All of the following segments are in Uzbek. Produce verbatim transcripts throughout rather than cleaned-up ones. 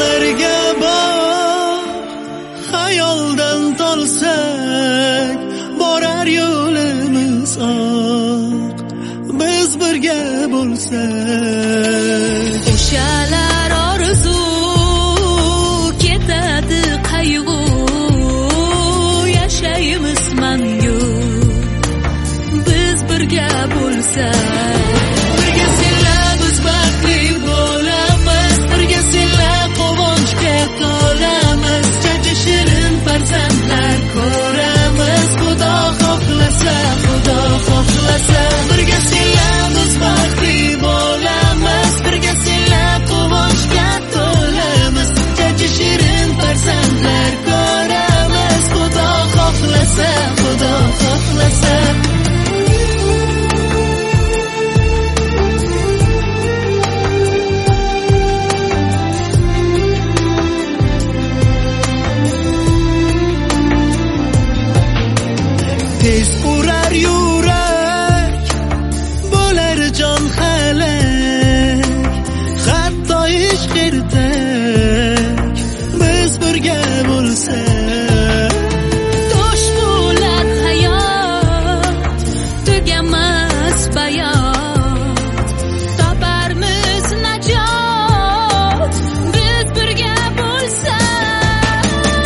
birga bor, xayoldan tolsak borar yo'limiz oq, biz birga bo'lsak. O'shalar orzu ketadi qayg'u, yashaymiz mangu, biz birga bo'lsak. Birga senlar biz baxtli bo'lamiz, birga senlar quvonchga to'lamiz, jajji shirin farzandlar ko'ramiz. Xudo xohlasa, Xudo xohlasa, birga senlar biz baxtli bo'lamiz, birga senlar quvonchga to'lamiz, jajji shirin farzandlar ko'ramiz. Xudo xohlasa, Xudo xohlasa. Tez urar yurak, bo'lar jon halak, hatto ishq ertak, biz birga bo'lsak. Tosh bo'lar hayot, tugamas bayot, toparmiz najot, biz birga bo'lsak.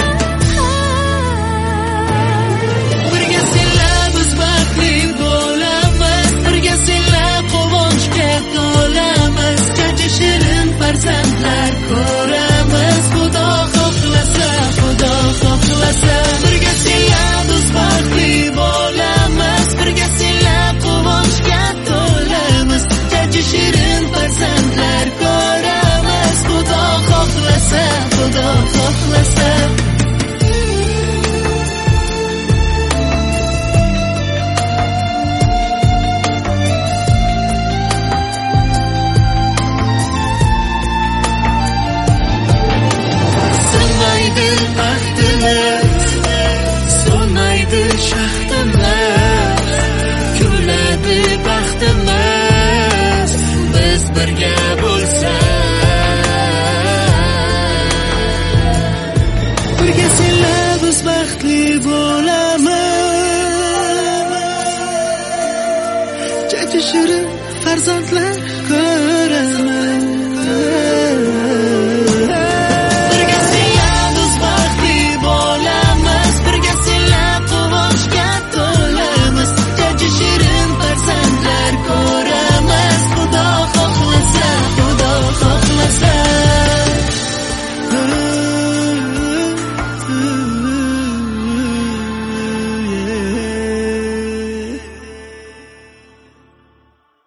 Birga senlar biz baxtli bo'lamiz, birga senlar quvonchga to'lamiz, jajji shirin farzandlar ko'ramiz. Xudo xohlasa, Xudo xohlasa, birga senlar biz baxtli bo'lamiz, birga senlar quvonchga to'lamiz, jajji shirin farzandlar ko'ramiz. Xudo xohlasa, Xudo xohlasa. Sinmaydi baxtimiz, so'nmaydi shaxtimiz, kuladi baxtimiz, biz birga bo'lsak. Birga senlar biz baxtli bo'lamiz, jajji shirin farzandlar ko'ramiz.